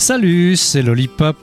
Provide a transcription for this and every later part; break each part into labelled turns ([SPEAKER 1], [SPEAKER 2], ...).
[SPEAKER 1] Salut, c'est Lollipop.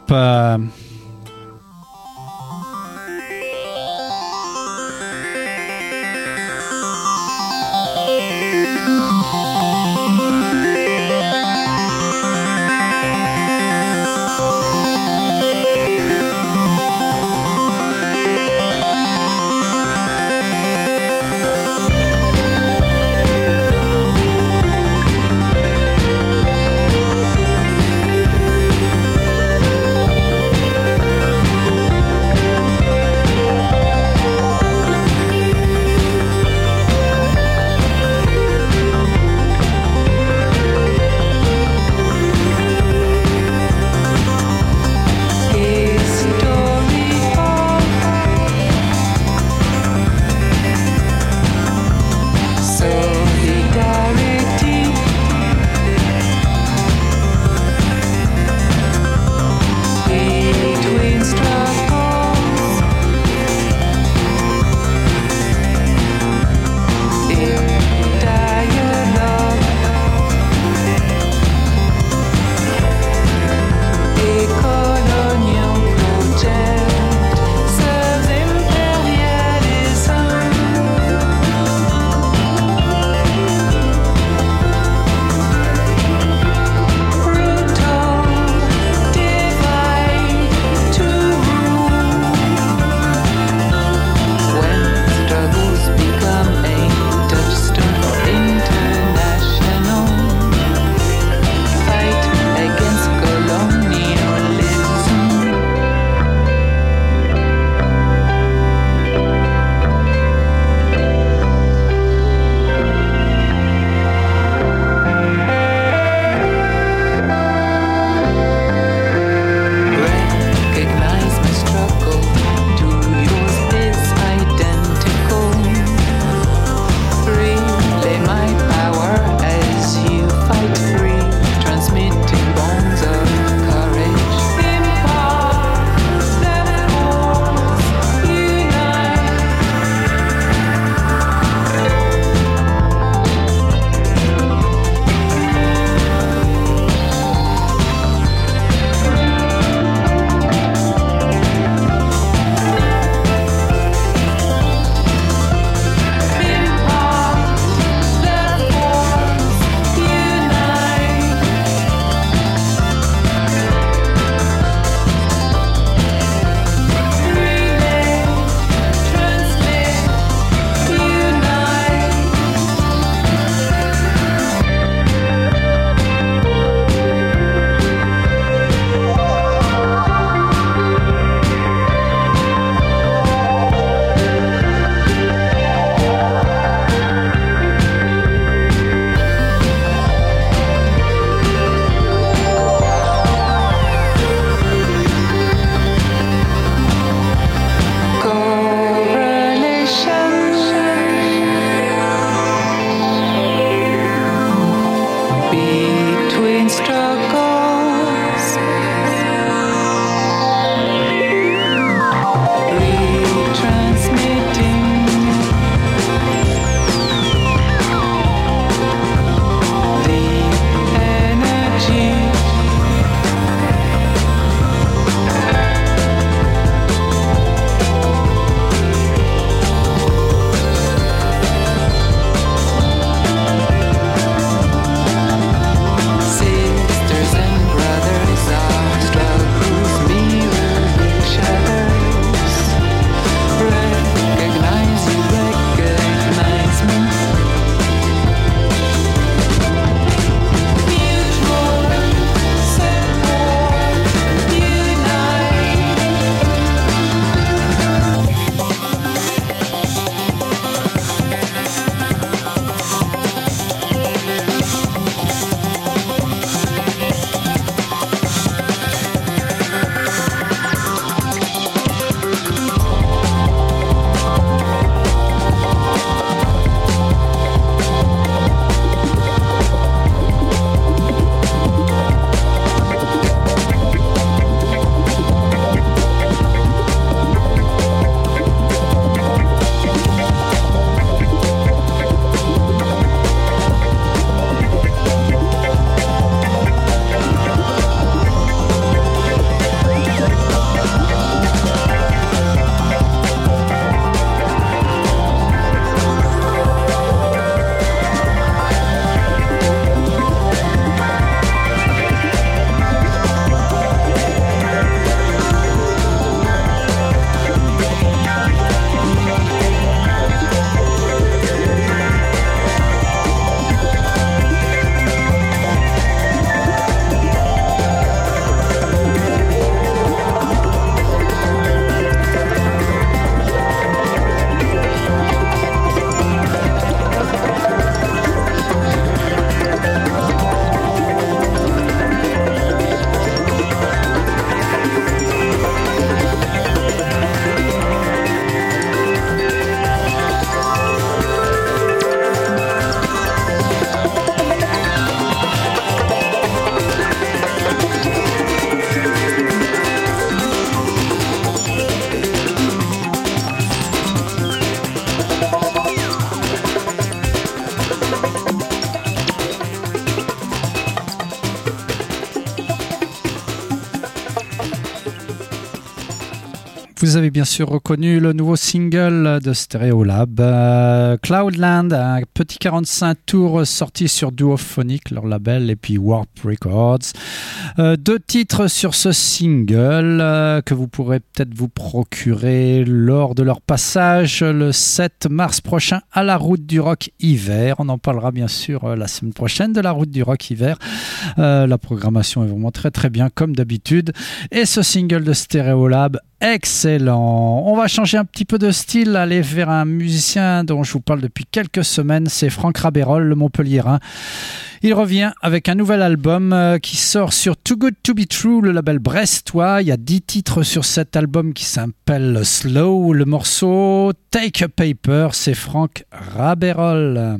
[SPEAKER 1] Vous avez bien sûr reconnu le nouveau single de Stereolab, Cloudland, un petit 45 tours sorti sur Duophonic, leur label, et puis Warp Records. Deux titres sur ce single que vous pourrez peut-être vous procurer lors de leur passage le 7 mars prochain à la Route du Rock Hiver. On en parlera bien sûr la semaine prochaine de la Route du Rock Hiver. La programmation est vraiment très très bien comme d'habitude. Et ce single de Stereolab, excellent. On va changer un petit peu de style, aller vers un musicien dont je vous parle depuis quelques semaines, c'est Franck Rabérol, le Montpelliérain. Il revient avec un nouvel album qui sort sur Too Good To Be True, le label brestois. Il y a 10 titres sur cet album qui s'appelle Slow. Le morceau Take a Paper, c'est Franck Rabérol.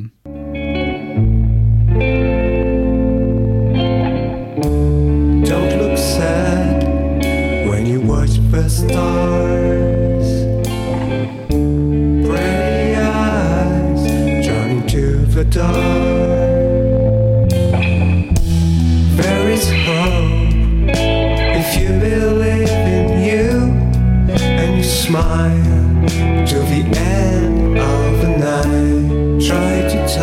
[SPEAKER 2] Don't look sad when you watch the stars. Pretty eyes turning to the dark. There is hope if you believe in you and you smile till the end of the night. Try to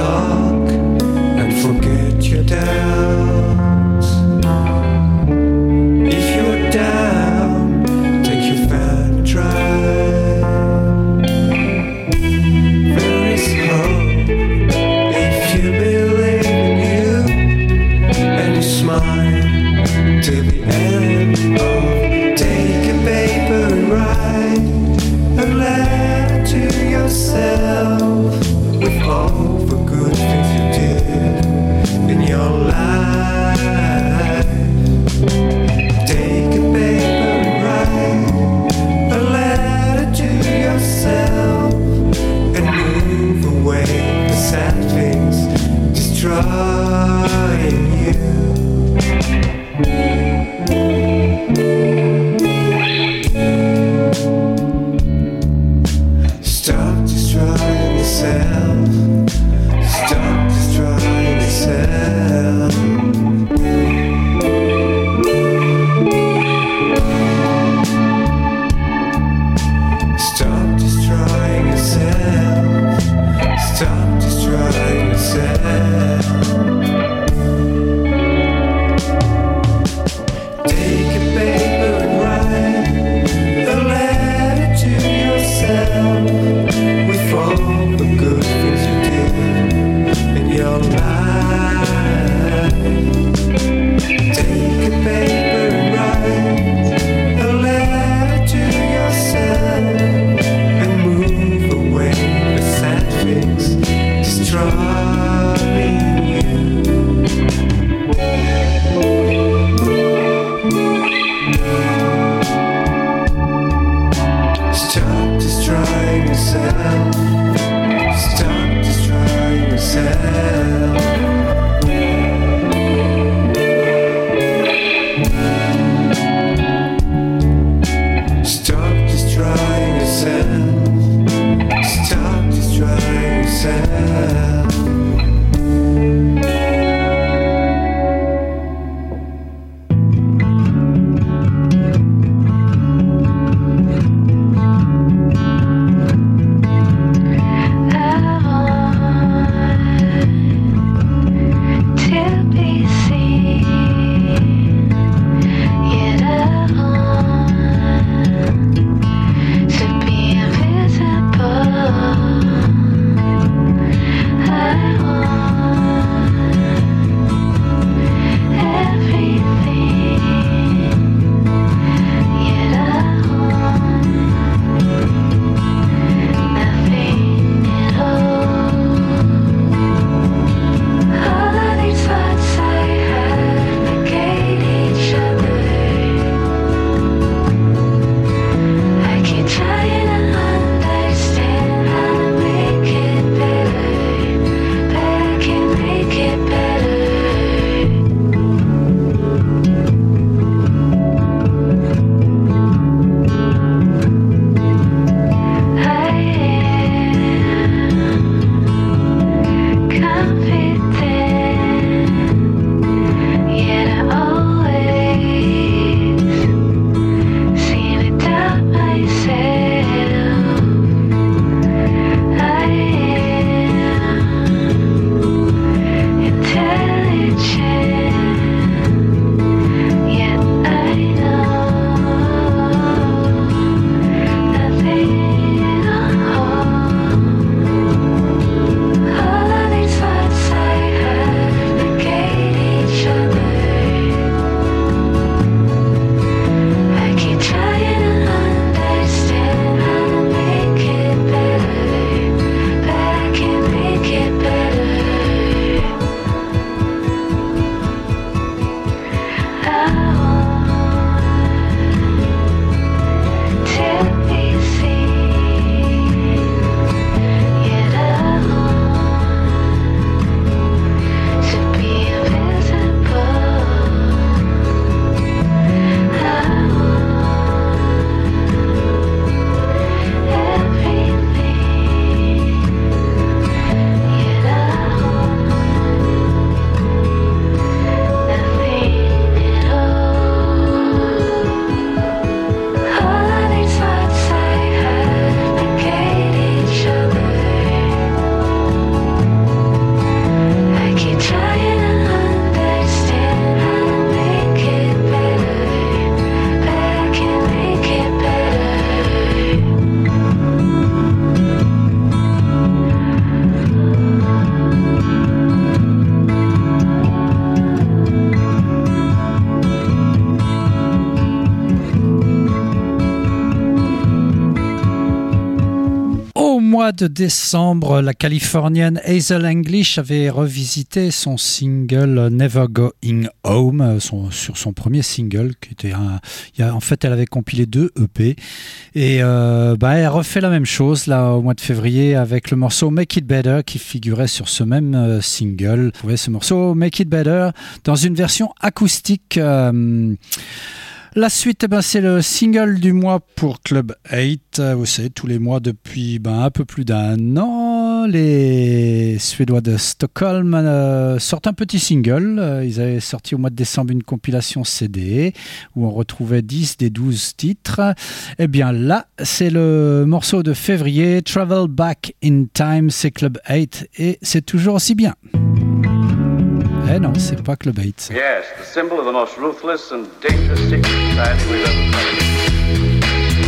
[SPEAKER 1] mois de décembre, la Californienne Hazel English avait revisité son single Never Going Home, sur son premier single, qui était en fait, elle avait compilé 2 EP, et elle refait la même chose là au mois de février avec le morceau Make It Better qui figurait sur ce même single. Vous voyez ce morceau Make It Better dans une version acoustique. La suite, c'est le single du mois pour Club 8. Vous savez, tous les mois depuis un peu plus d'1 an, les Suédois de Stockholm sortent un petit single. Ils avaient sorti au mois de décembre une compilation CD où on retrouvait 10 des 12 titres. Et bien là, c'est le morceau de février, Travel Back in Time, c'est Club 8 et c'est toujours aussi bien. Eh non, c'est pas Club 8.
[SPEAKER 3] Yes, the symbol of the most ruthless and dangerous secret society we've ever found.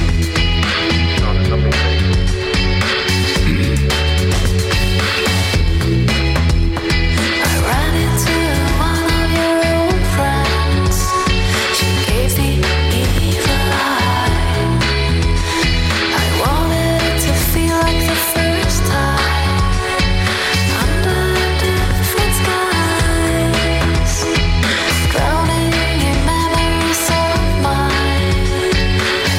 [SPEAKER 4] I ran into one of your old friends. She gave the evil eye. I wanted it to feel like the first time under different skies, drowning in memories of mine.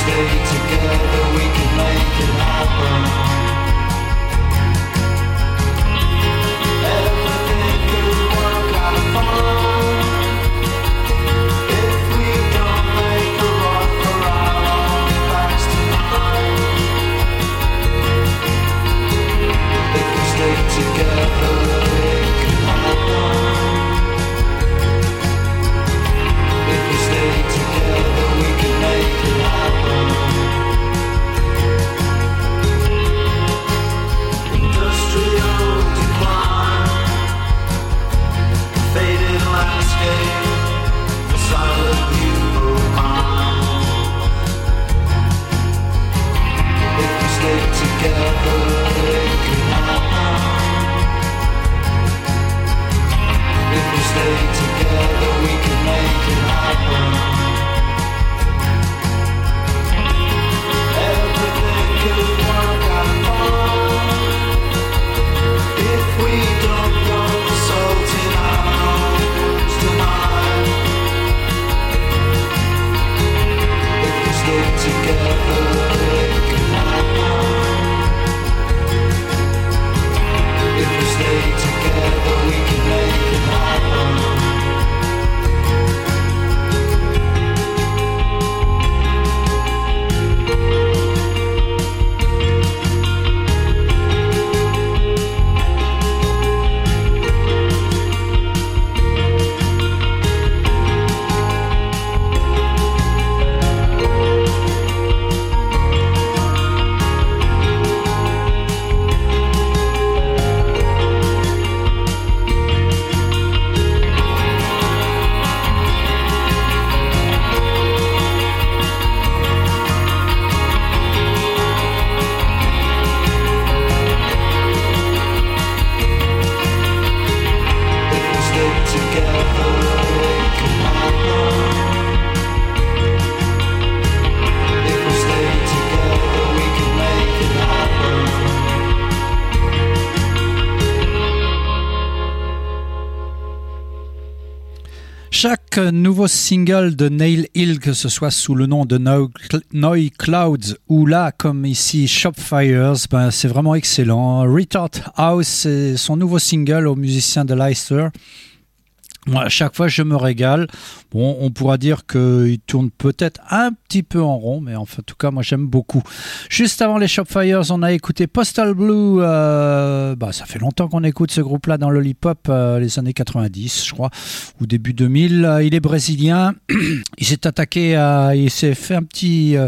[SPEAKER 2] stay together, we can make it happen. Everything could work out fine if we don't make a run for our own backs tonight. If we stay together, it can happen. If we stay together, we can make it happen. Industrial decline, faded landscape, the silent view of mine. If we stay together, it can happen. If we stay together, we can make it happen. Everything could work out fine if we don't go salt in our nose tonight. If we stay together, it can happen. If we stay together, we can make it happen. If we stay together, it can happen. If we stay together, we can make it happen.
[SPEAKER 1] Chaque nouveau single de Neil Hill, que ce soit sous le nom de Noi Clouds ou là, comme ici, Shopfires, ben, c'est vraiment excellent. Retard House, c'est son nouveau single aux musiciens de Leicester. Moi, à chaque fois, je me régale. Bon, on pourra dire qu'il tourne peut-être un petit peu en rond, mais enfin, en tout cas, moi, j'aime beaucoup. Juste avant les Shopfires, on a écouté Postal Blue. Ça fait longtemps qu'on écoute ce groupe-là dans l'Hollipop, les années 90, je crois, ou début 2000. Il est brésilien. Il s'est fait un petit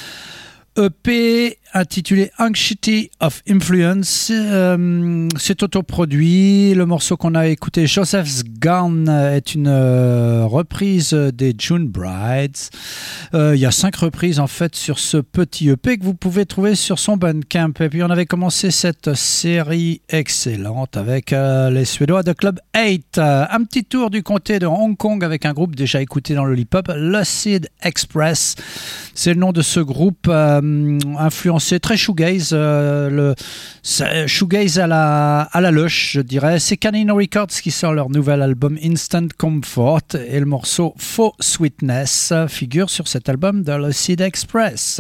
[SPEAKER 1] EP intitulé Anxiety of Influence. C'est autoproduit. Le morceau qu'on a écouté, Joseph's Gone, est une reprise des June Brides. Il y a 5 reprises en fait sur ce petit EP que vous pouvez trouver sur son Bandcamp. Et puis on avait commencé cette série excellente avec les Suédois de Club 8. Un petit tour du comté de Hong Kong avec un groupe déjà écouté dans le Lollipop, Lucid Express. C'est le nom de ce groupe influencé très shoegaze, shoegaze à la lush, je dirais. C'est Canino Records qui sort leur nouvel album Instant Comfort et le morceau Faux Sweetness figure sur cet album de Lucid Express.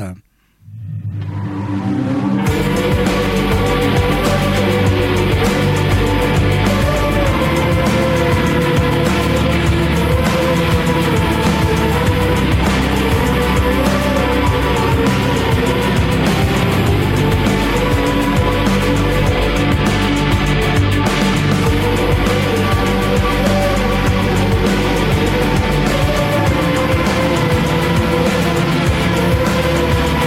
[SPEAKER 2] If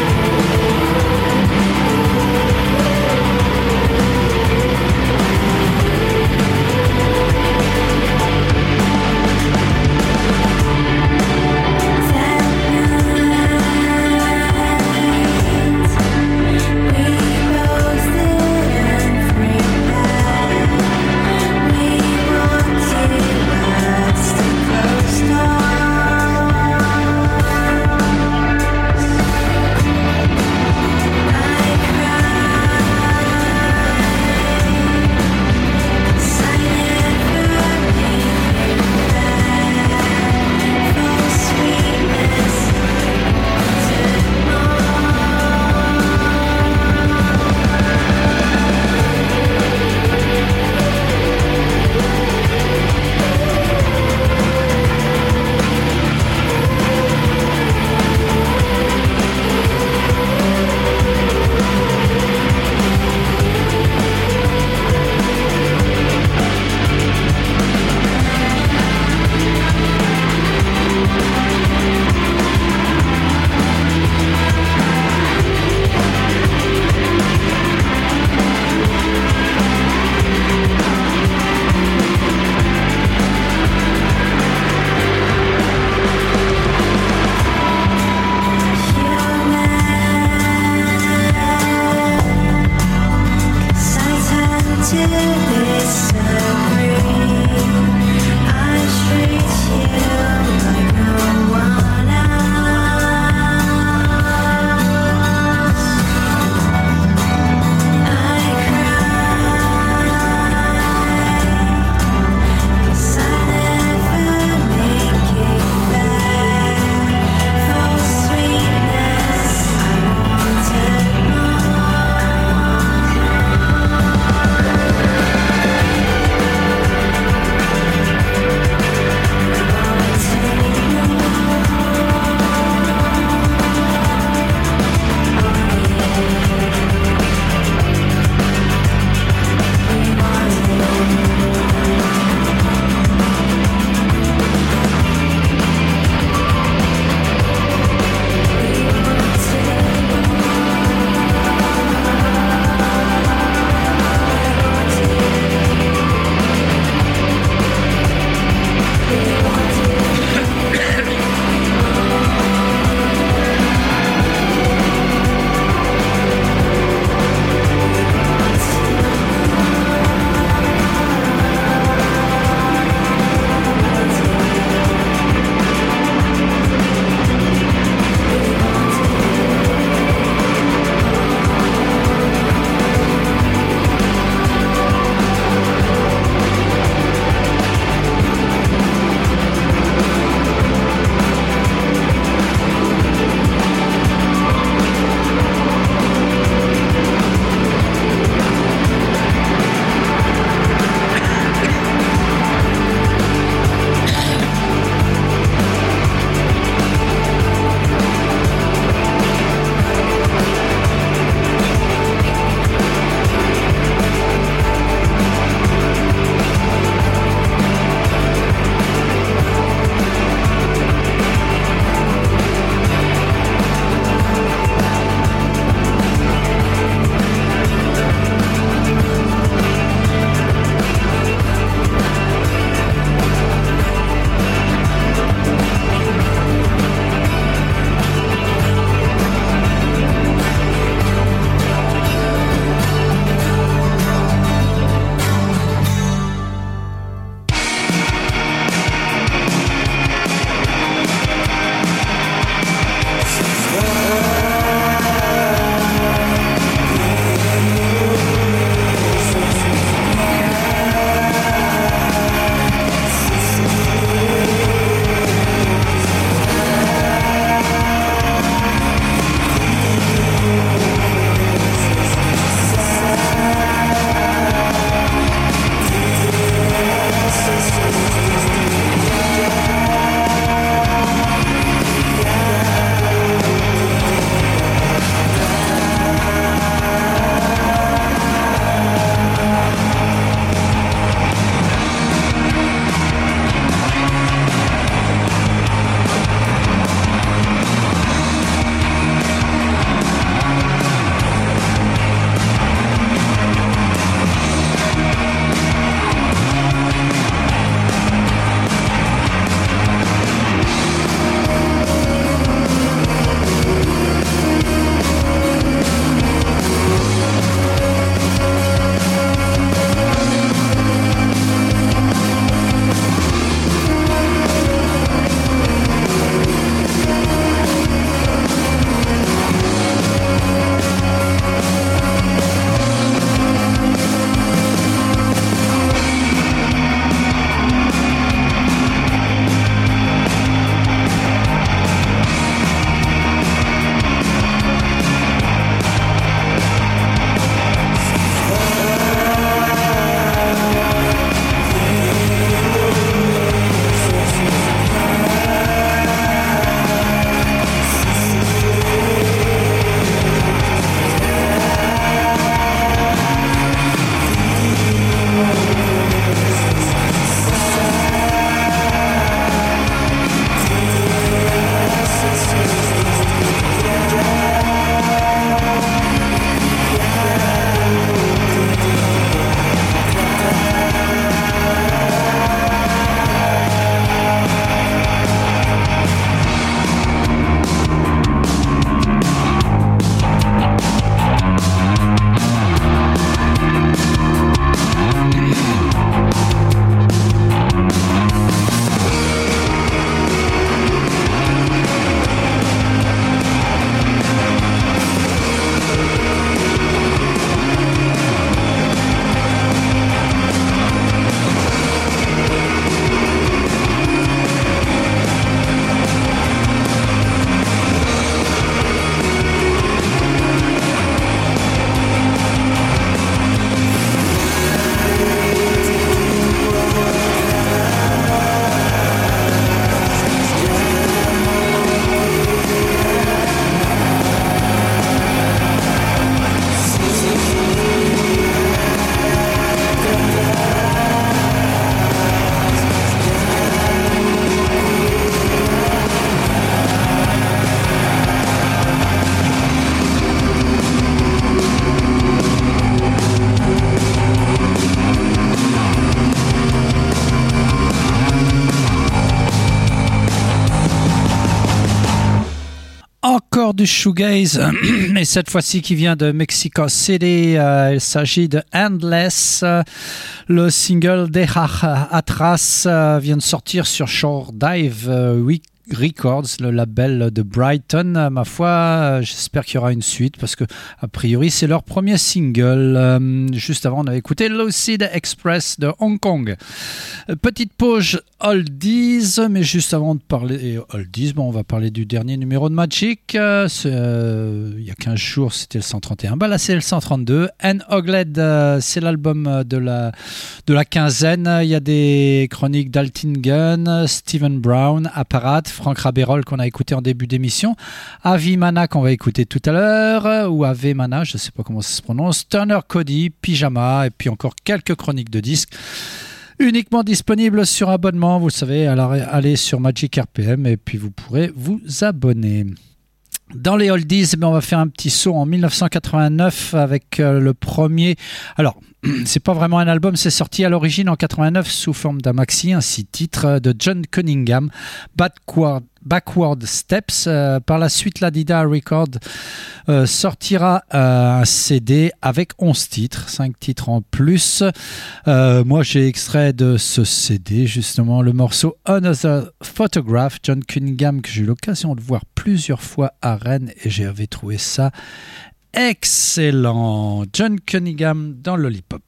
[SPEAKER 1] Encore du shoegaze, mais cette fois-ci qui vient de Mexico City. Il s'agit de Endless. Le single Dejar Atras vient de sortir sur Shore Dive Records, le label de Brighton. Ma foi, j'espère qu'il y aura une suite parce que a priori c'est leur premier single. Juste avant, on avait écouté Lucid Express de Hong Kong. Petite pause oldies, mais juste avant de parler oldies, on va parler du dernier numéro de Magic. Il y a 15 jours, c'était le 131. Là, c'est le 132. And Ogled, c'est l'album de la quinzaine. Il y a des chroniques d'Altingen, Stephen Brown, Apparat, Franck Rabérol qu'on a écouté en début d'émission, Avi Mana qu'on va écouter tout à l'heure, ou Ave Mana, je ne sais pas comment ça se prononce, Turner Cody, Pyjama, et puis encore quelques chroniques de disques. Uniquement disponible sur abonnement, vous le savez, alors allez sur Magic RPM et puis vous pourrez vous abonner. Dans les oldies, on va faire un petit saut en 1989 avec le premier. Alors, c'est pas vraiment un album, c'est sorti à l'origine en 89 sous forme d'un maxi, un 6 titres de John Cunningham, Backward Steps. Par la suite, la Dida Record sortira un CD avec 11 titres, 5 titres en plus. Moi, j'ai extrait de ce CD, justement, le morceau Another Photograph, John Cunningham, que j'ai eu l'occasion de voir plusieurs fois à Rennes et j'avais trouvé ça excellent. John Cunningham dans Lollipop.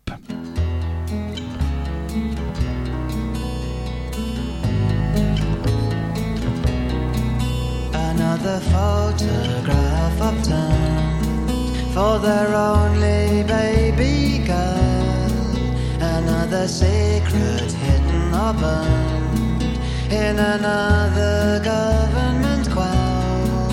[SPEAKER 5] Another photograph obtained for their only baby girl. Another secret hidden or burned in another government quell.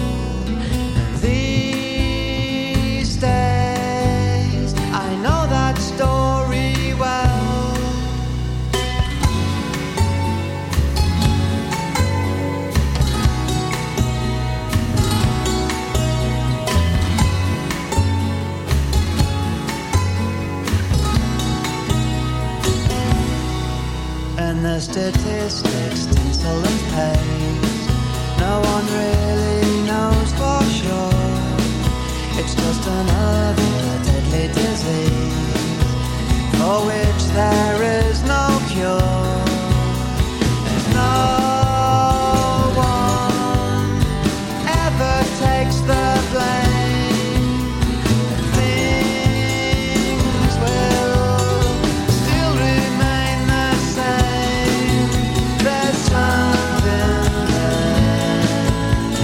[SPEAKER 5] These days I know that story well. And the statistics tinsel and paste, no one really knows for sure. It's just another deadly disease for which there is no cure. And no one ever takes the blame. Things will still remain the same. There's something there.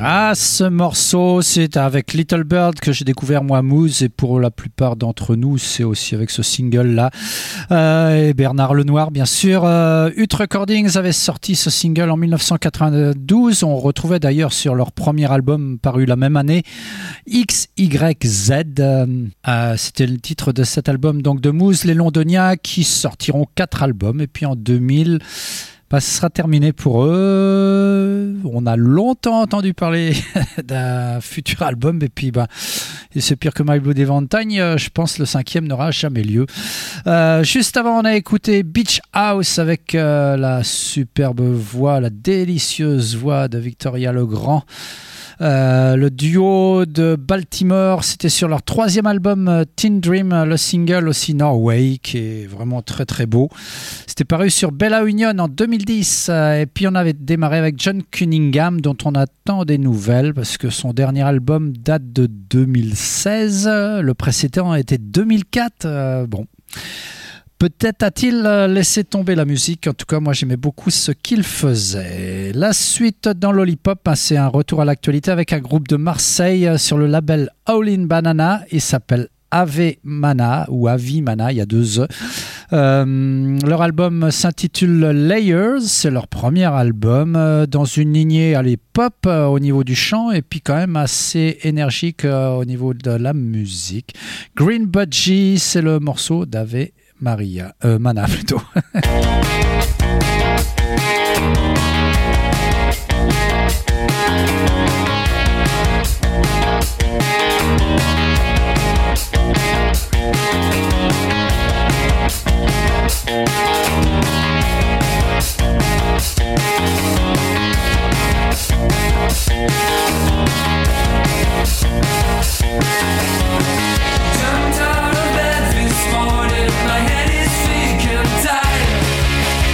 [SPEAKER 1] Ah, ce morceau, c'est avec Little Bird que j'ai découvert moi, Mousse, et pour la plupart d'entre nous, c'est aussi avec ce single-là. Et Bernard Lenoir, bien sûr. Ut Recordings avait sorti ce single en 1992. On retrouvait d'ailleurs sur leur premier album paru la même année, XYZ. C'était le titre de cet album donc de Mousse, les Londoniens, qui sortiront 4 albums. Et puis en 2000... ce sera terminé pour eux. On a longtemps entendu parler d'un futur album et puis c'est pire que My Blue Valentine. Je pense que le 5e n'aura jamais lieu. Juste avant, on a écouté Beach House avec la superbe voix, la délicieuse voix de Victoria Legrand. Le duo de Baltimore, c'était sur leur 3e album Teen Dream, le single aussi Norway, qui est vraiment très très beau. C'était paru sur Bella Union en 2010, et puis on avait démarré avec John Cunningham, dont on attend des nouvelles parce que son dernier album date de 2016, le précédent était 2004. Peut-être a-t-il laissé tomber la musique. En tout cas, moi, j'aimais beaucoup ce qu'il faisait. La suite dans Lollipop, c'est un retour à l'actualité avec un groupe de Marseille sur le label All in Banana. Il s'appelle Ave Mana ou Avi Mana, il y a 2 E. Leur album s'intitule Layers. C'est leur premier album dans une lignée pop au niveau du chant et puis quand même assez énergique au niveau de la musique. Green Budgie, c'est le morceau d'Ave Mana plutôt.
[SPEAKER 6] Jumped out of bed this morning, my head is sick and tired.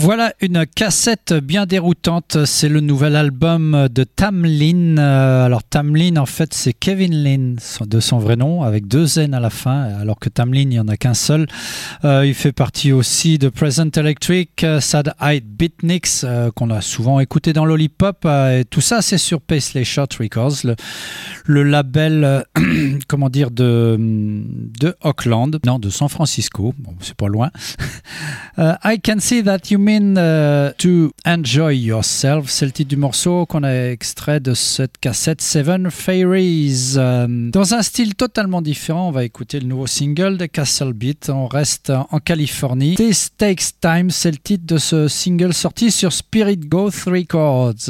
[SPEAKER 1] Voilà une cassette bien déroutante, c'est le nouvel album de Tamlin. Alors Tamlin en fait c'est Kevin Lin de son vrai nom avec 2 N à la fin, alors que Tamlin il n'y en a qu'un seul. Il fait partie aussi de Present Electric, Sad Eyed Beatniks qu'on a souvent écouté dans Lollipop, et tout ça c'est sur Paisley Shot Records, le label comment dire de Auckland, non de San Francisco, bon c'est pas loin. I Can See That You Mean To Enjoy Yourself, c'est le titre du morceau qu'on a extrait de cette cassette Seven Fairies. Dans un style totalement différent, on va écouter le nouveau single de Castle Beat. On reste en Californie. This Takes Time, c'est le titre de ce single sorti sur Spirit Goth Records.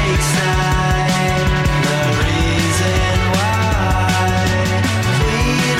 [SPEAKER 5] The reason why we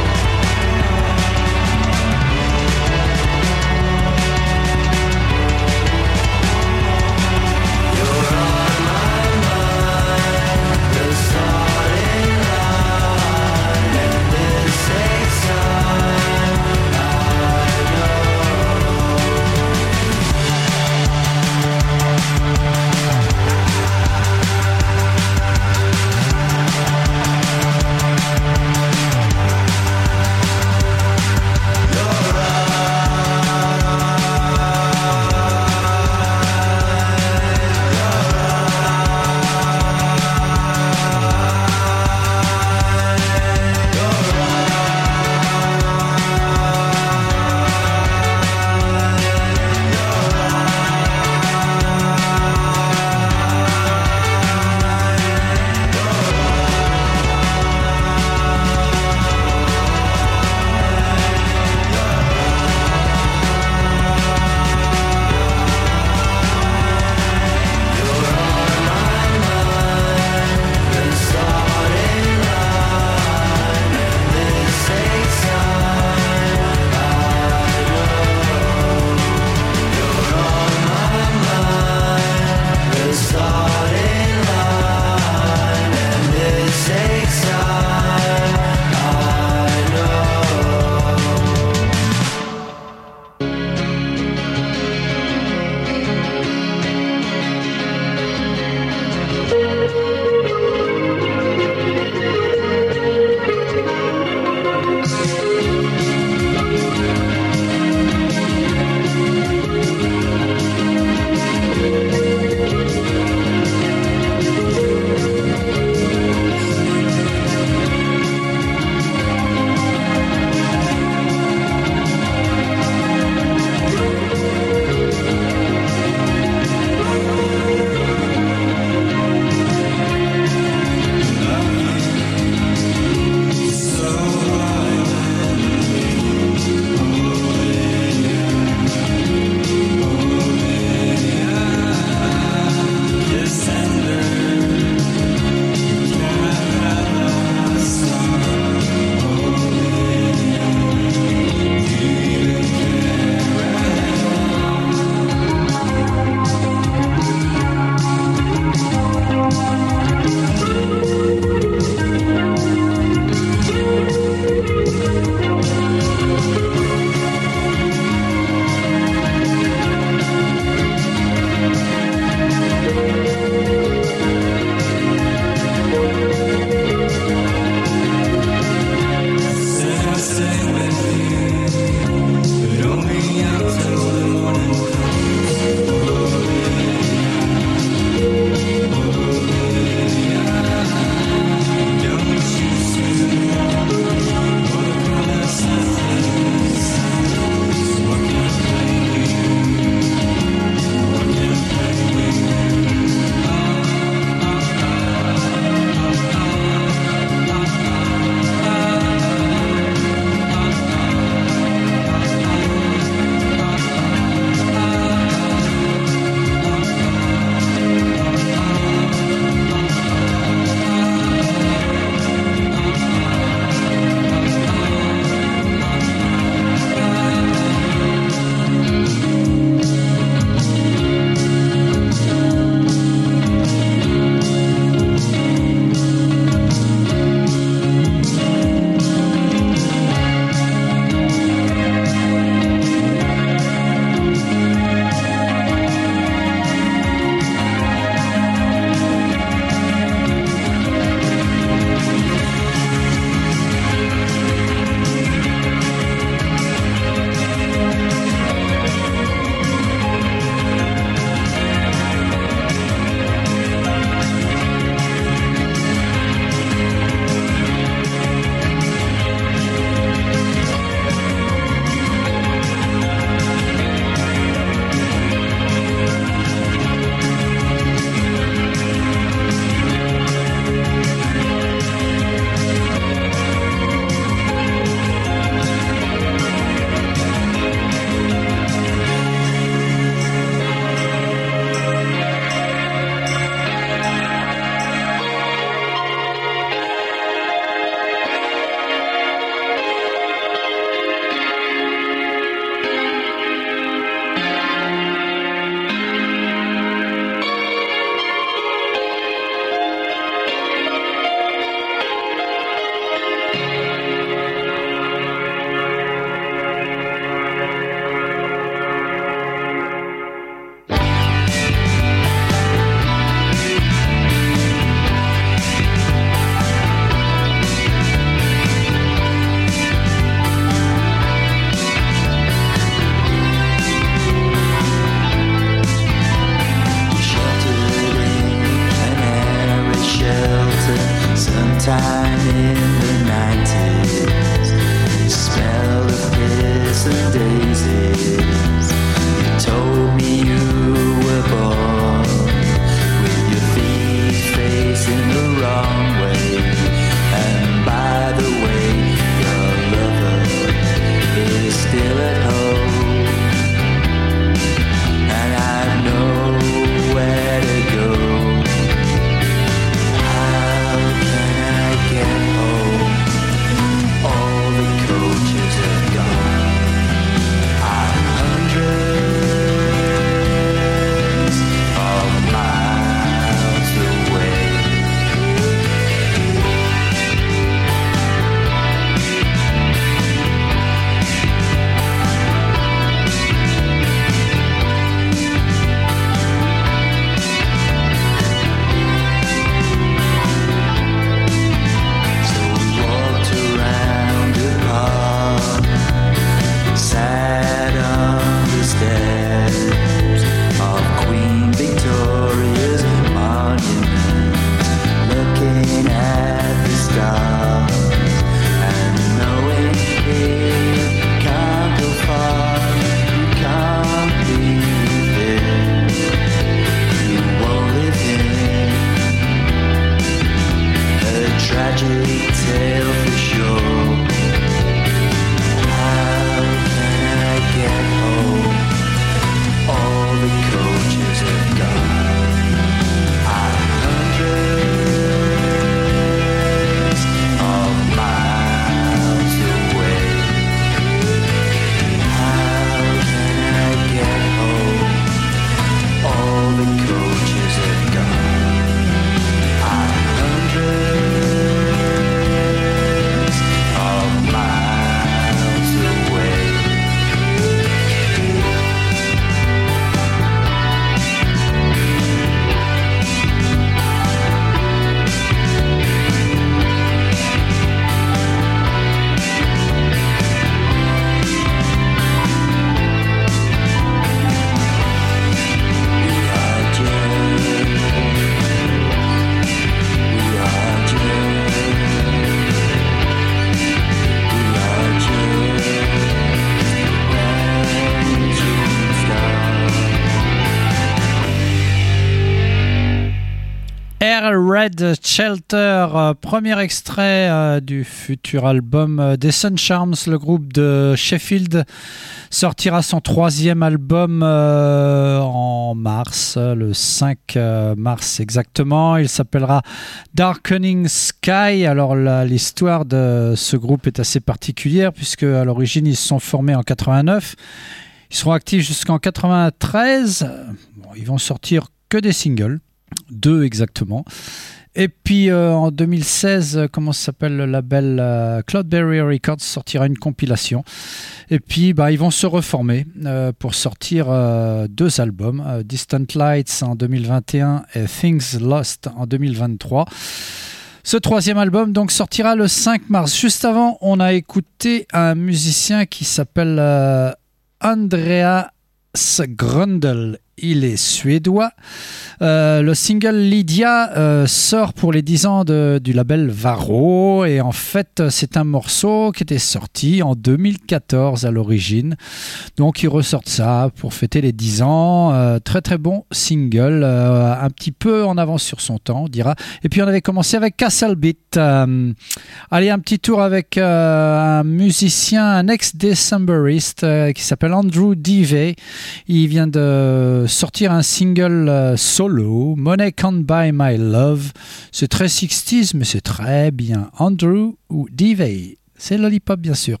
[SPEAKER 1] Air Red Shelter, premier extrait du futur album des Sun Charms, le groupe de Sheffield, sortira son troisième album en mars, le 5 mars exactement. Il s'appellera Darkening Sky. Alors l'histoire de ce groupe est assez particulière puisque à l'origine ils se sont formés en 89. Ils seront actifs jusqu'en 93. Bon, ils vont sortir que des singles. 2 exactement. Et puis en 2016, comment ça s'appelle le label Cloudberry Records sortira une compilation. Et puis ils vont se reformer pour sortir 2 albums, Distant Lights en 2021 et Things Lost en 2023. Ce troisième album donc sortira le 5 mars. Juste avant, on a écouté un musicien qui s'appelle Andreas Grundl. Il est suédois. Le single Lydia sort pour les 10 ans du label Varro et en fait c'est un morceau qui était sorti en 2014 à l'origine. Donc ils ressortent ça pour fêter les 10 ans. Très très bon single, un petit peu en avance sur son temps on dira. Et puis on avait commencé avec Castle Beat. Allez, un petit tour avec un musicien, un ex-Decemberist qui s'appelle Andrew Divey. Il vient de sortir un single solo, Money Can't Buy My Love. C'est très 60s, mais c'est très bien. Andrew Divey, c'est Lollipop bien sûr.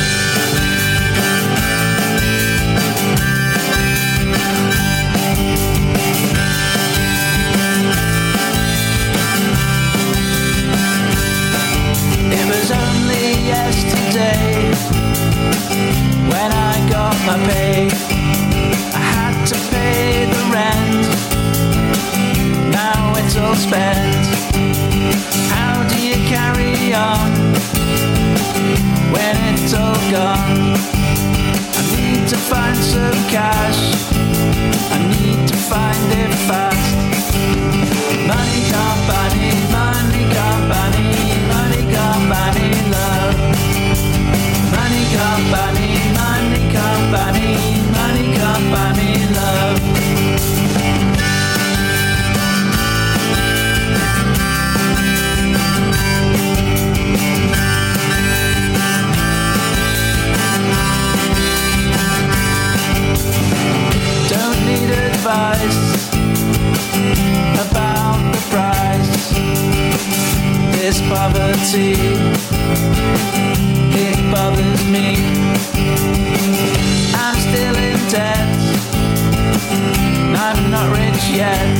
[SPEAKER 5] It was only yesterday when I got my pay. I had to pay the rent. Now it's all spent. How do you carry on when it's all gone? I need to find some cash. I need to find it fast. Money can't buy me, money can't buy me, money can't buy me love. Money can't buy me, money can't buy me, money can't buy me love. Don't need advice about the price. This poverty, it bothers me. I'm still in debt. I'm not rich yet.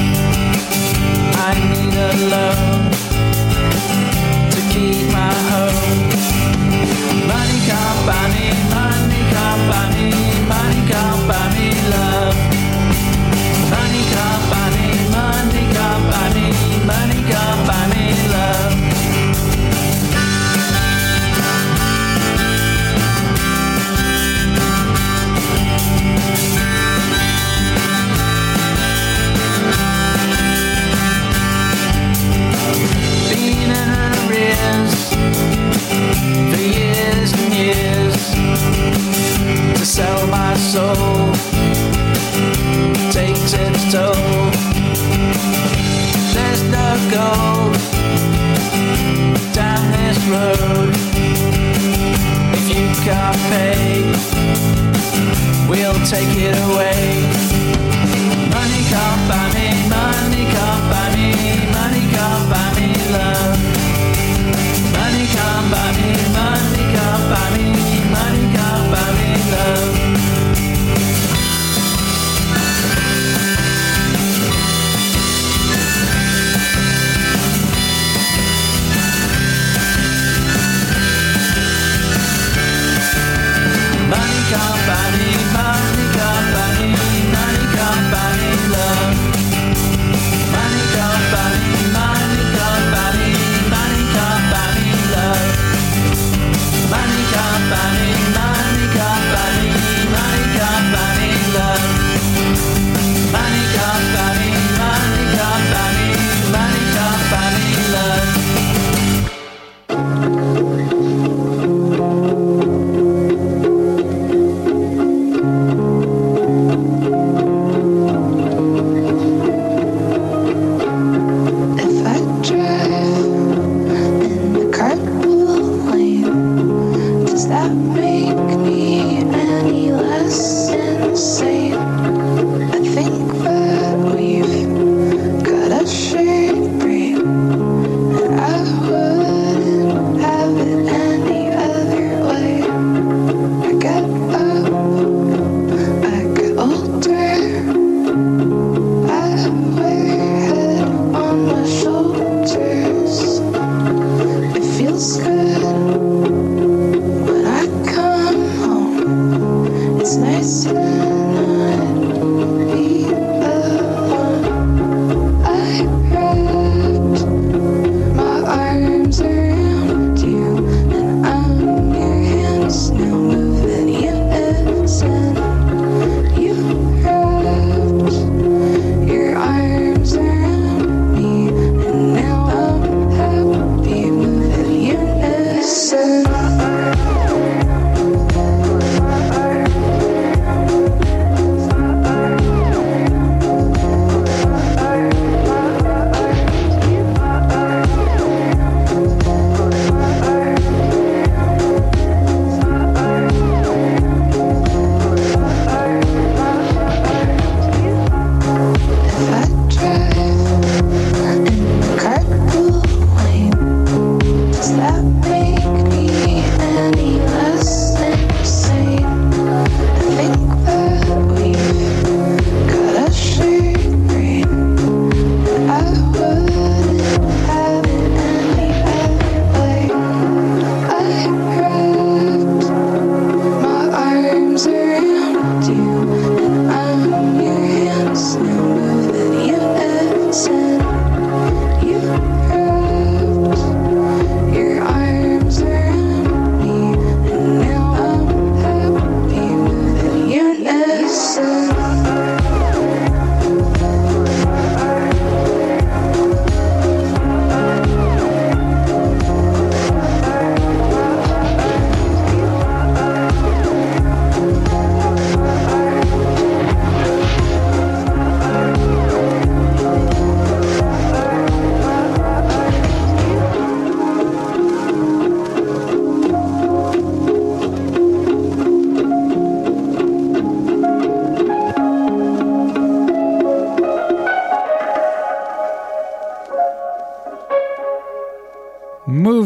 [SPEAKER 5] I need a loan to keep my home. Money can't buy me, money can't buy me, money can't buy me love. Money can't buy me, money can't buy me, money can't buy me love. Been in arrears for years and years. To sell my soul takes its toll. There's no gold down this road. If you can't pay, we'll take it away. Money can't buy me, money can't buy me, money can't buy me love. Money can't buy me, money can't buy me, money can't buy me love. Money can't buy me, money can't buy me,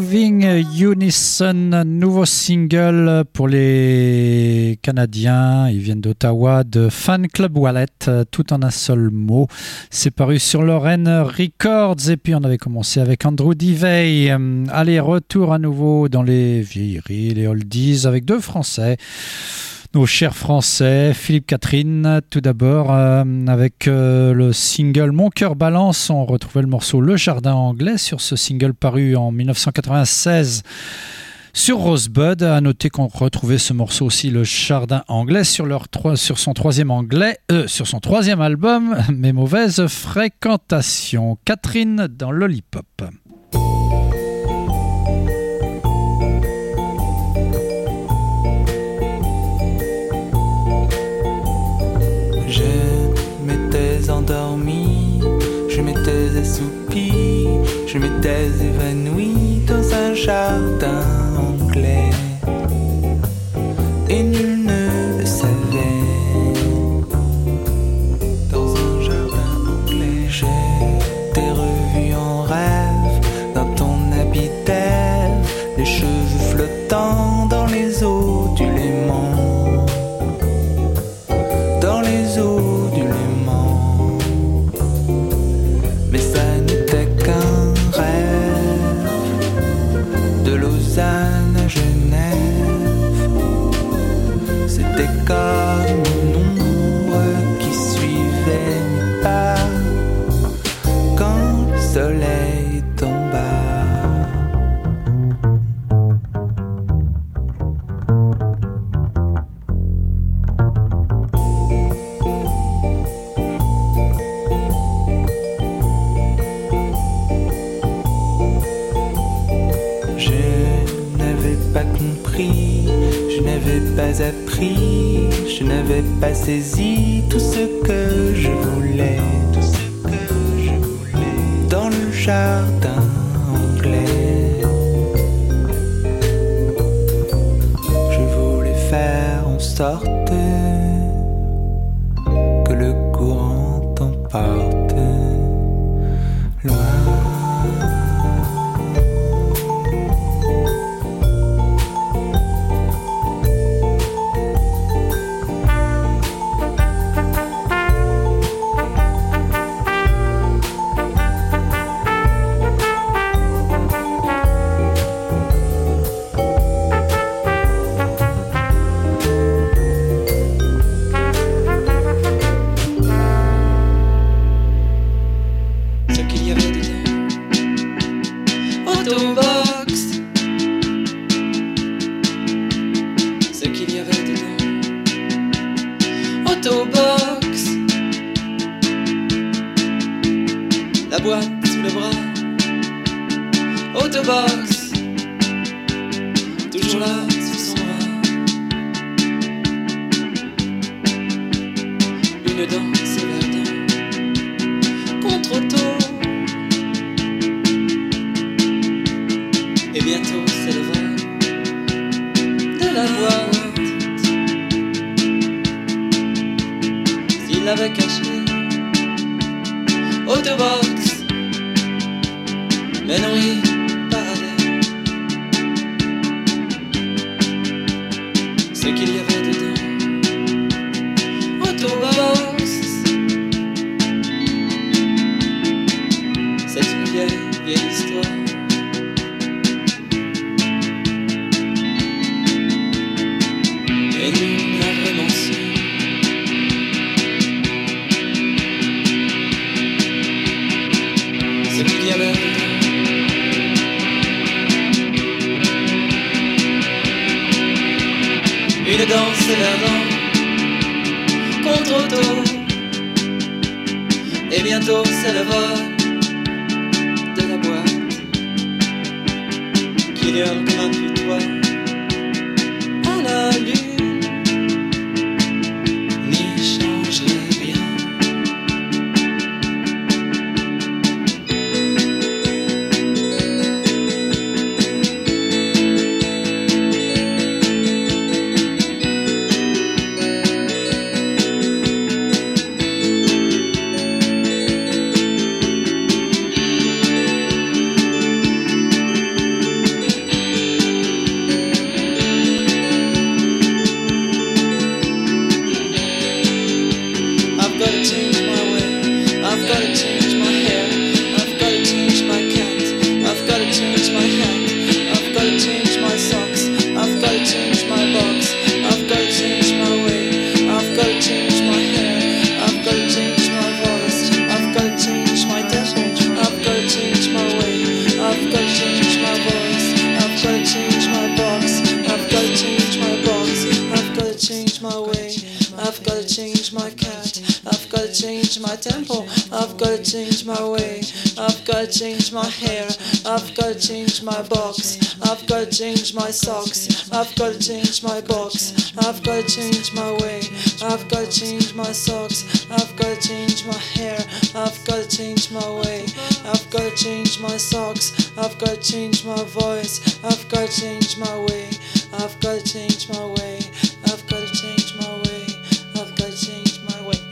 [SPEAKER 1] Moving Unison, nouveau single pour les Canadiens. Ils viennent d'Ottawa, de Fan Club Wallet, tout en un seul mot. C'est paru sur Lorraine Records. Et puis on avait commencé avec Andrew Divey. Allez, retour à nouveau dans les vieilleries, les oldies, avec deux Français. Nos chers Français, Philippe Catherine, tout d'abord, avec le single Mon cœur balance, on retrouvait le morceau Le Jardin anglais sur ce single paru en 1996 sur Rosebud. À noter qu'on retrouvait ce morceau aussi, Le Jardin anglais, sur son troisième album, Mes mauvaises fréquentations. Catherine dans Lollipop.
[SPEAKER 5] Endormi, je m'étais assoupi, je m'étais évanoui dans un jardin anglais et nul ne le savait. Dans un jardin anglais, je t'ai revu en rêve dans ton habit d'Ève, les cheveux flottants dans les eaux du Léman, dans les eaux du Léman. À Genève, c'était comme une ombre qui suivait mes pas quand le soleil tomba. Je n'avais pas appris, je n'avais pas saisi tout ce que je voulais, dans le jardin anglais. Je voulais faire en sorte que le courant t'emporte loin.
[SPEAKER 6] change my tempo. I've got to change my way. I've got to change my hair. I've got to change my box. I've got to change my socks. I've got to change my box. I've got to change my way. I've got to change my socks. I've got to change my hair. I've got to change my way. I've got to change my socks. I've got to change my voice. I've got to change my way. I've got to change my way. I've got to change my way. I've got to change my way.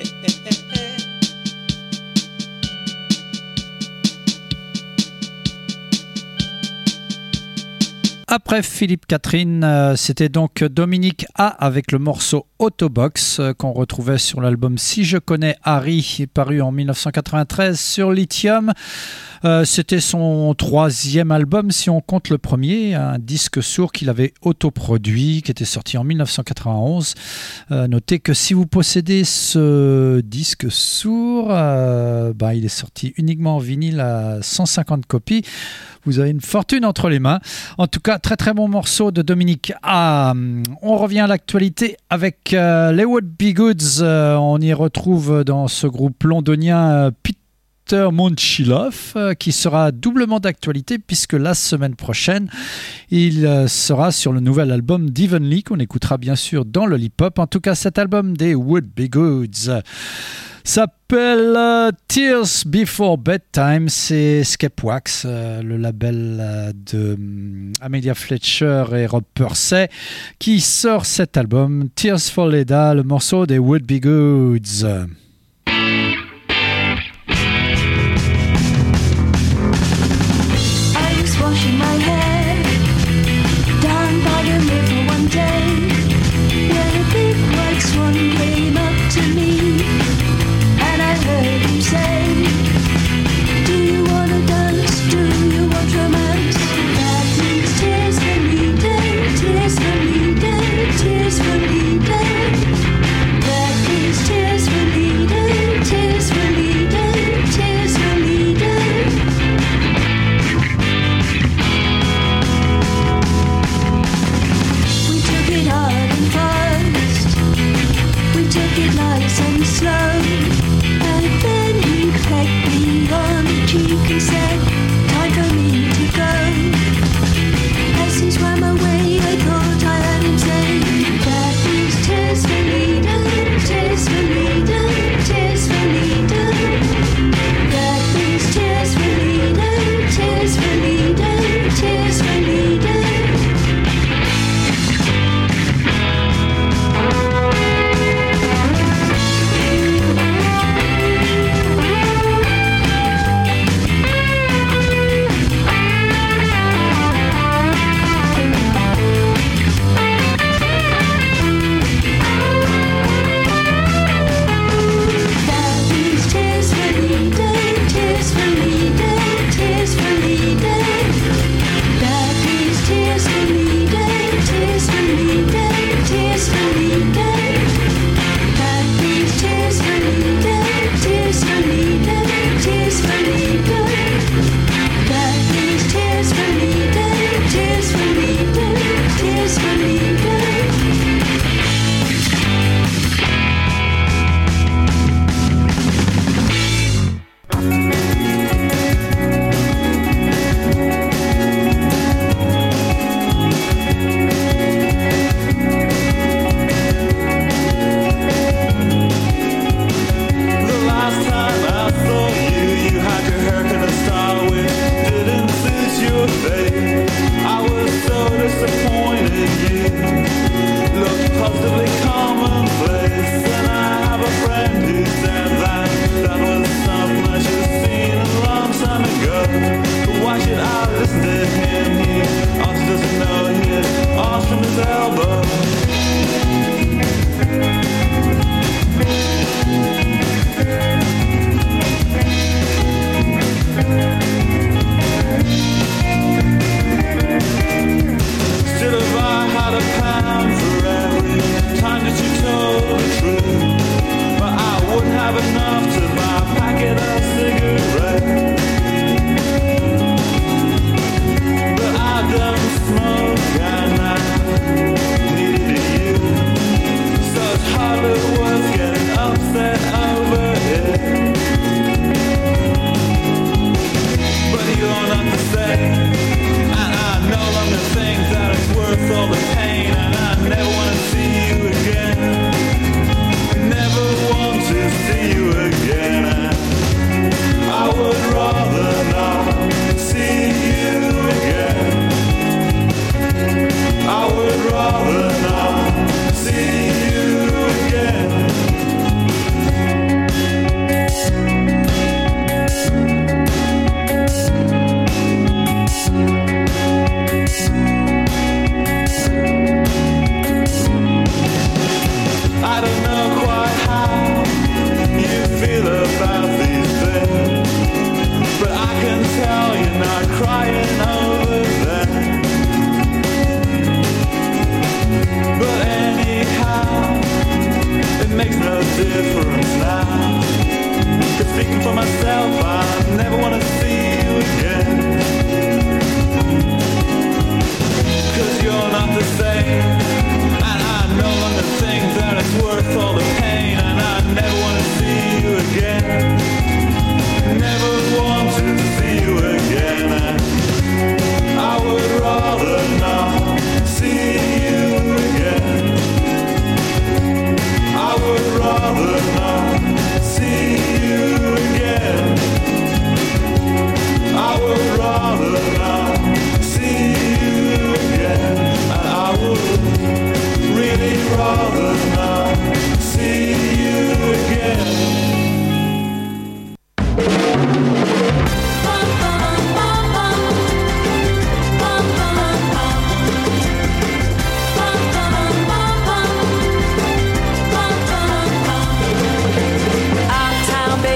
[SPEAKER 1] Après Philippe Catherine, c'était donc Dominique A avec le morceau Autobox qu'on retrouvait sur l'album Si je connais Harry, paru en 1993 sur Lithium. C'était son 3e album si on compte le premier, un disque sourd qu'il avait autoproduit, qui était sorti en 1991. Notez que si vous possédez ce disque sourd, il est sorti uniquement en vinyle à 150 copies. Vous avez une fortune entre les mains. En tout cas, très très bon morceau de Dominique A. On revient à l'actualité avec les Would Be Goods. On y retrouve dans ce groupe londonien Peter Monchilov, qui sera doublement d'actualité puisque la semaine prochaine, il sera sur le nouvel album d'Evenly qu'on écoutera bien sûr dans le Lollipop. En tout cas, cet album des Would Be Goods s'appelle Tears Before Bedtime. C'est Scapewax, le label de Amelia Fletcher et Rob Pursey, qui sort cet album Tears for Leda, le morceau des Would Be Goods.
[SPEAKER 4] Washing my hair down by the river one day, when a big white swan came up to me, and I heard him say, do you want to dance, do you want romance? That means tears for me, day, tears for me, day, tears for me, day. That means tears for me,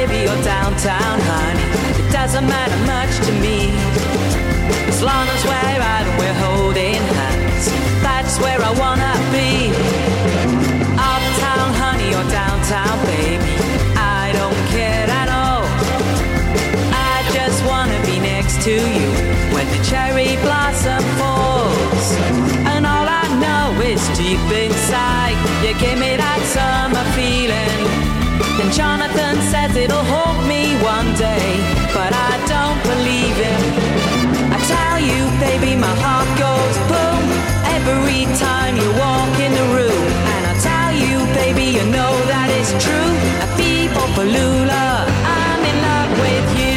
[SPEAKER 5] baby, or downtown, honey. It doesn't matter much to me. As long as we're out and we're holding hands, that's where I wanna be. Uptown, honey, or downtown, baby, I don't care at all. I just wanna be next to you when the cherry blossom falls. And all I know is deep inside, you give me that summer feeling. Then Jonathan says it'll haunt me one day, but I don't believe him. I tell you, baby, my heart goes boom every time you walk in the room. And I tell you, baby, you know that it's true. A people Palula, I'm in love with you.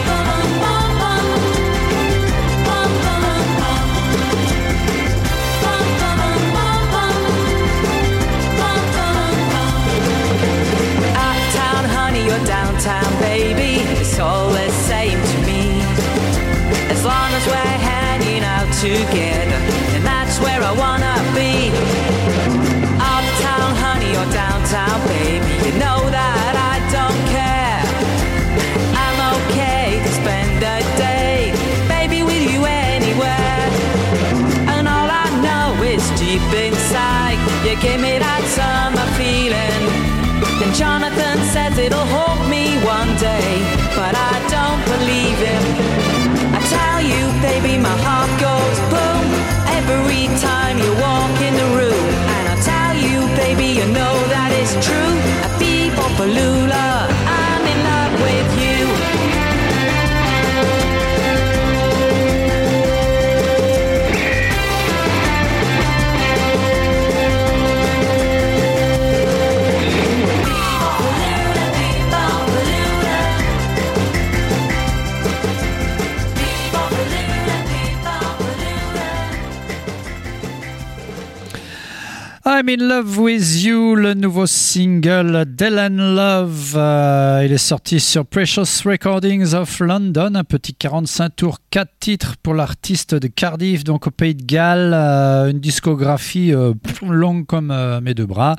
[SPEAKER 5] Uptown, honey, or downtown, baby, it's all the same to me. As long as we're hanging out together, and that's where I wanna be. Uptown, honey, or downtown, baby, you know that I don't care. I'm okay to spend a day, baby, with you anywhere. And all I know is deep inside, you give me that summer feeling. Then Jonathan says it'll haunt me one day, but I don't believe him. I tell you, baby, my heart goes boom every time you walk in the room. And I tell you, baby, you know that it's true. A people Palula, I'm in love with you.
[SPEAKER 1] I'm in love with you, le nouveau single d'Ellen Love. Il est sorti sur Precious Recordings of London, un petit 45 tours, 4 titres pour l'artiste de Cardiff, donc au Pays de Galles. Une discographie longue comme mes deux bras.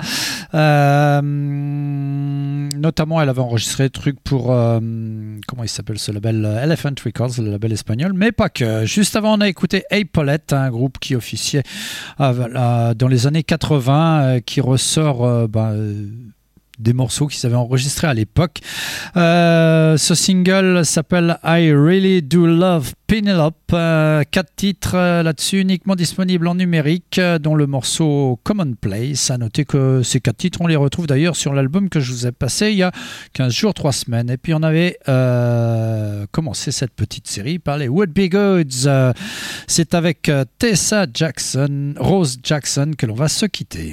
[SPEAKER 1] Notamment, elle avait enregistré des trucs pour comment il s'appelle ce label, Elephant Records, le label espagnol, mais pas que. Juste avant, on a écouté Hey Paulette, un groupe qui officiait dans les années 80, qui ressort des morceaux qu'ils avaient enregistrés à l'époque. Ce single s'appelle I Really Do Love Penelope. 4 titres là-dessus, uniquement disponibles en numérique, dont le morceau Commonplace. À noter que ces 4 titres, on les retrouve d'ailleurs sur l'album que je vous ai passé il y a 15 jours, 3 semaines. Et puis on avait commencé cette petite série par les Would Be Goods. C'est avec Tessa Jackson, Rose Jackson, que l'on va se quitter.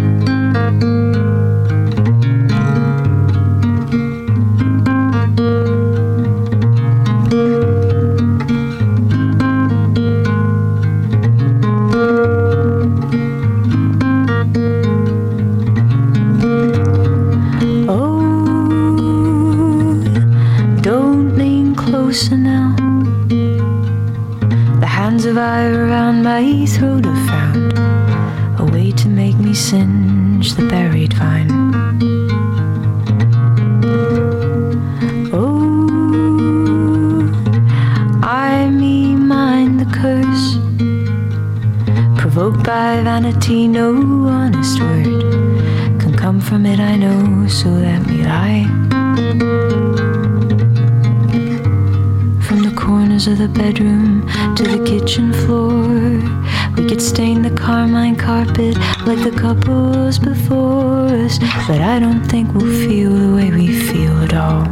[SPEAKER 7] Closer now. The hands of ire around my throat have found a way to make me singe the buried vine. Oh, I me mind the curse provoked by vanity. No honest word can come from it, I know, so let me lie. From the corners of the bedroom to the kitchen floor, we could stain the carmine carpet like the couples before us, but I don't think we'll feel the way we feel at all.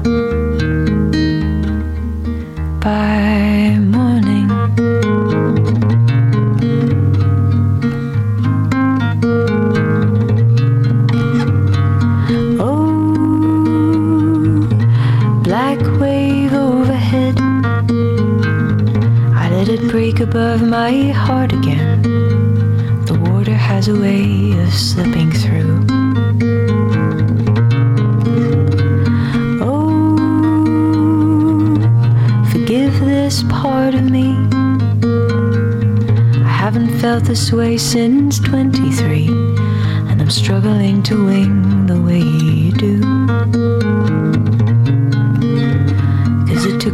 [SPEAKER 7] By morning, oh, black wave overhead, let it break above my heart again. The water has a way of slipping through. Oh, forgive this part of me. I haven't felt this way since 23, and I'm struggling to wing the way you do.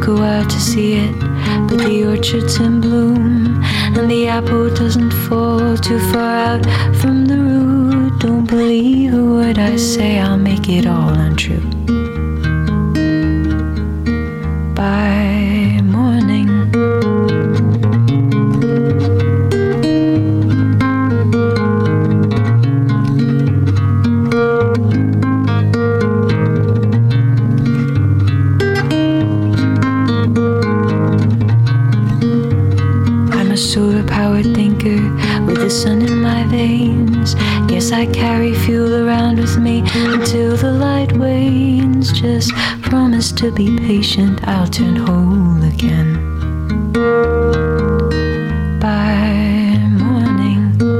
[SPEAKER 7] go out to see it, but the orchard's in bloom, and the apple doesn't fall too far out from the root. Don't believe a word I say, I'll make it all untrue. By morning, I'm a solar-powered thinker with the sun in my veins. Guess I carry fuel around with me until the light wanes. Just promise to be patient, I'll turn whole again. By morning,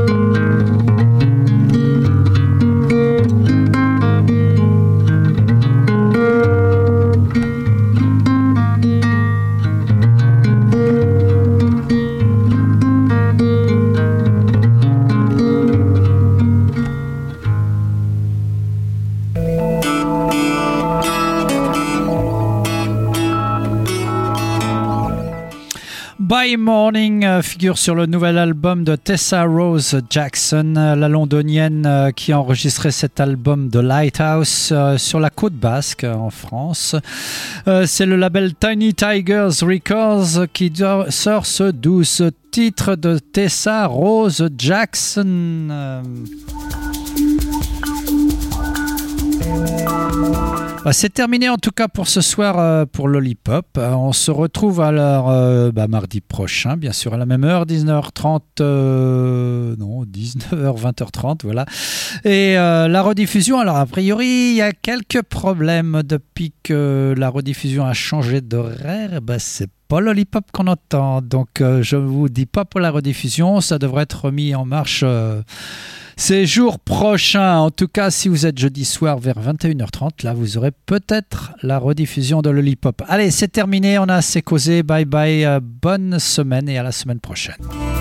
[SPEAKER 1] By Morning figure sur le nouvel album de Tessa Rose Jackson, la londonienne qui a enregistré cet album de Lighthouse sur la côte basque en France. C'est le label Tiny Tigers Records qui sort ce 12 titre de Tessa Rose Jackson. C'est terminé en tout cas pour ce soir pour Lollipop. On se retrouve alors mardi prochain, bien sûr, à la même heure, 19h30, 19h, 20h30, voilà. Et la rediffusion, alors a priori, il y a quelques problèmes depuis que la rediffusion a changé d'horaire. C'est pas Lollipop qu'on entend, donc je vous dis pas pour la rediffusion, ça devrait être remis en marche ces jours prochains. En tout cas, si vous êtes jeudi soir vers 21h30, là vous aurez peut-être la rediffusion de Lollipop. Allez, c'est terminé, on a assez causé, bye bye, bonne semaine et à la semaine prochaine.